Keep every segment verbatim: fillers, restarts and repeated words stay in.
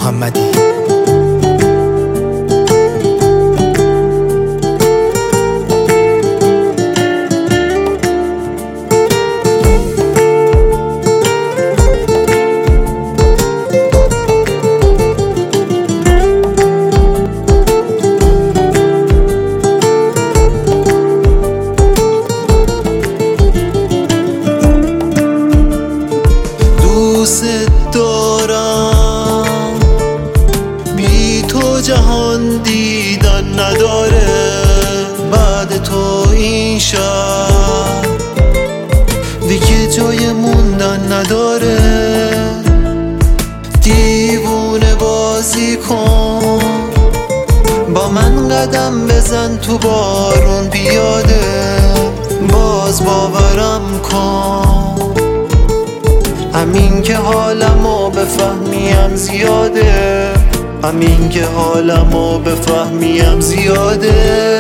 محمدی. دوست دارم بی تو جهان دیدن نداره، بعد تو این شهر دیگه جای موندن نداره. دیوونه بازی کن با من، قدم بزن تو بارون بیاده، باز باورم کن همین که حالمو بفهمیم زیاده، همین که حالمو بفهمیم زیاده.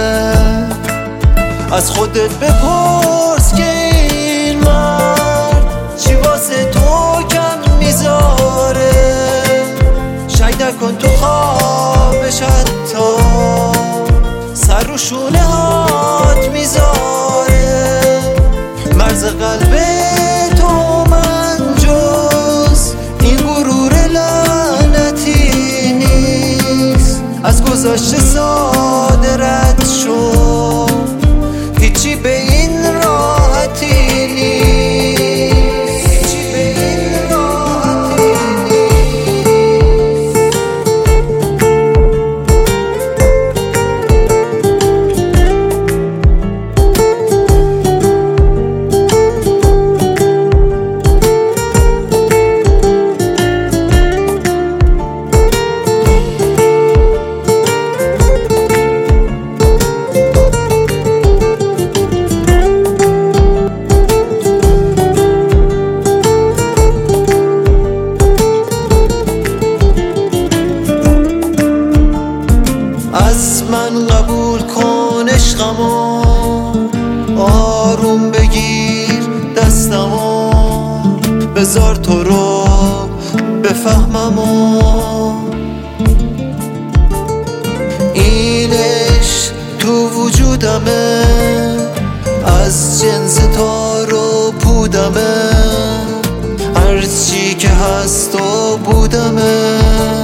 از خودت بپرس که این مرد چی واسه تو کم میذاره، شاید نکن تو خوابش حتی سر رو شونه هات میذاره. مرز قلب تو من جز این غرور لعنتی نیست، از گذشته ساده رد شو، هیچی به این راحتی نیست، هیچی به این راحتی نیست. از من قبول کن عشقمو، آروم بگیر دستمو، بذار تو رو بفهممو. این عشق تو وجودمه، از جنس تار و پودمه، هرچی که هست و بودمه.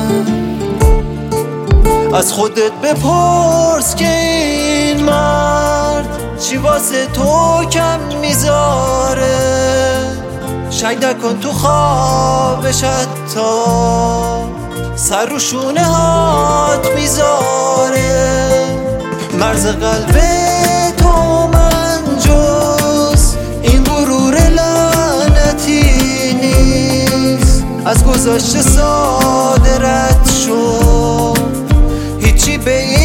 از خودت بپرس که این مرد چی واسه تو کم میذاره، شاید نکن تو خوابش حتی سر رو شونه هات میذاره. مرز قلب تو من جز این غرور لعنتی نیست، از گذشته ساده رد شو، هیچی به